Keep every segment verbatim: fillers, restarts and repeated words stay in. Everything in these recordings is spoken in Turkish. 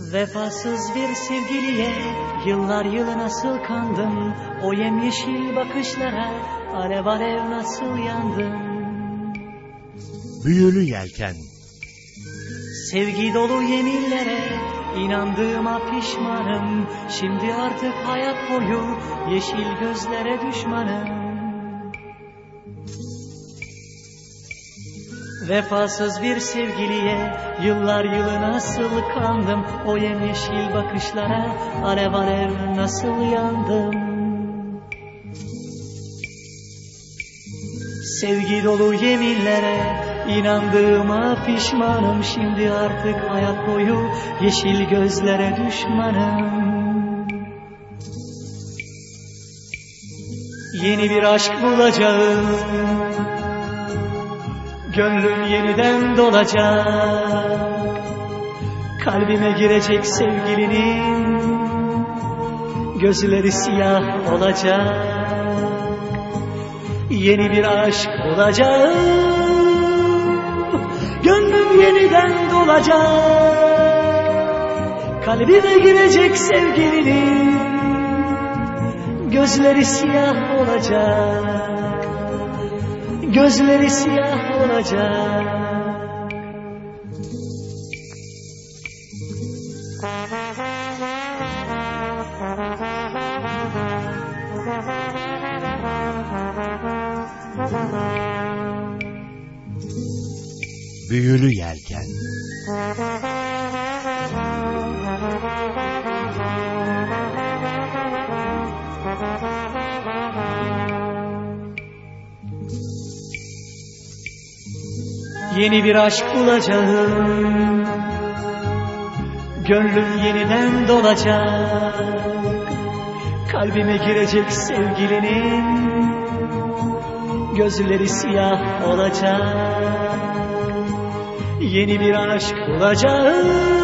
Vefasız bir sevgiliye yıllar yılı nasıl kandım, o yemyeşil bakışlara alev alev nasıl yandım. Büyülü Yelken. Sevgi dolu yeminlere inandığıma pişmanım, şimdi artık hayat boyu yeşil gözlere düşmanım. Vefasız bir sevgiliye yıllar yılı nasıl kandım, o yemyeşil bakışlara alev alev nasıl yandım. Sevgi dolu yeminlere inandığıma pişmanım, şimdi artık hayat boyu yeşil gözlere düşmanım. Yeni bir aşk bulacağım, gönlüm yeniden dolacak, kalbime girecek sevgilinin gözleri siyah olacak. Yeni bir aşk bulacağım, gönlüm yeniden dolacak, kalbime girecek sevgilinin gözleri siyah olacak, gözleri siyah olacak. Büyülü Yelken. Yeni bir aşk bulacağım, gönlüm yeniden dolacak, kalbime girecek sevgilinin gözleri siyah olacak. Yeni bir aşk bulacağım,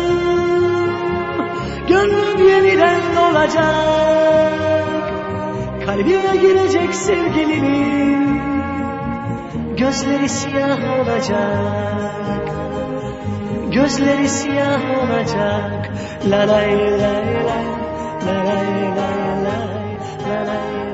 gönlüm yeniden dolacak, kalbime girecek sevgilinin gözleri siyah olacak, gözleri siyah olacak. La lay lay lay, la lay lay lay, la lay.